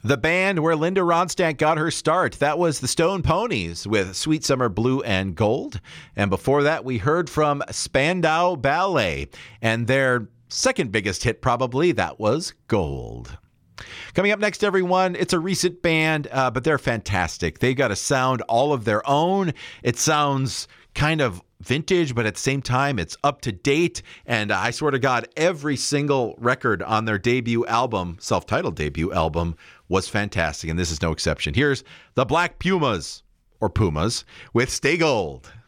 The band where Linda Ronstadt got her start, that was the Stone Ponies with Sweet Summer Blue and Gold. And before that, we heard from Spandau Ballet and their second biggest hit probably, that was Gold. Coming up next, everyone, it's a recent band, but they're fantastic. They got a sound all of their own. It sounds kind of vintage, but at the same time, it's up to date. And I swear to God, every single record on their debut album, self-titled debut album, was fantastic. And this is no exception. Here's the Black Pumas, or Pumas, with Stay Gold.